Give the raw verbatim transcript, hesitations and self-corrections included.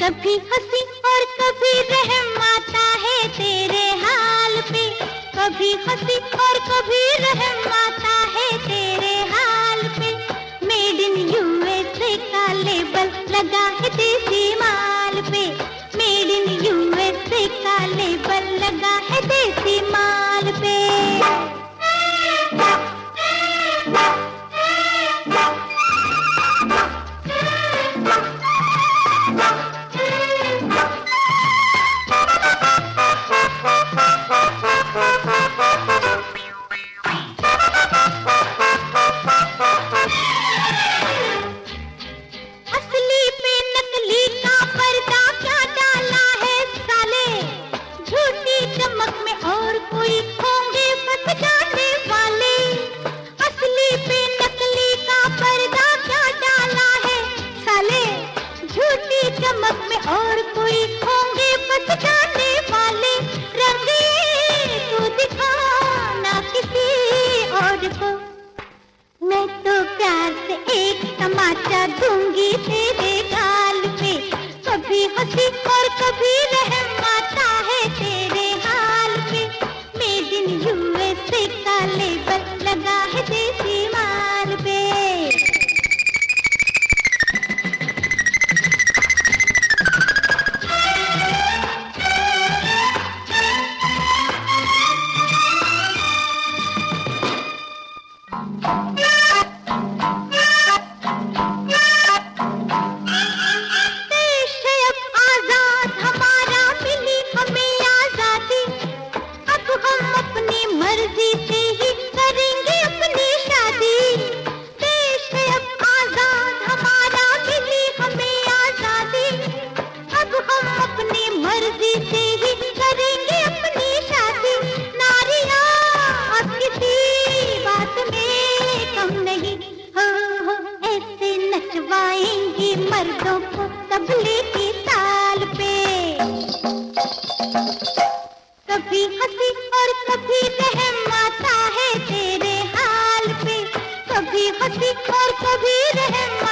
कभी हंसी और कभी रहम आता है तेरे हाल पे, कभी हंसी और कभी रहम आता है तेरे हाल पे। मेड इन यूएसए का लेबल लगा है देसी माल पे, मेड इन यूएसए का लेबल लगा है देसी माल पे। चमक में और कोई होंगे बस जाने वाले, रंगे तू दिखाना किसी और को। मैं तो प्यार से एक तमाचा दूंगी तेरे गाल पे, कभी हंसी और कभी रहम आता है तेरे हाल पे। मेड इन यूएसए का लेबल लगा है देसी माल पे। मर्दों को तबले की ताल पे, कभी हंसी और कभी रहम आता है तेरे हाल पे, कभी हंसी और कभी रहम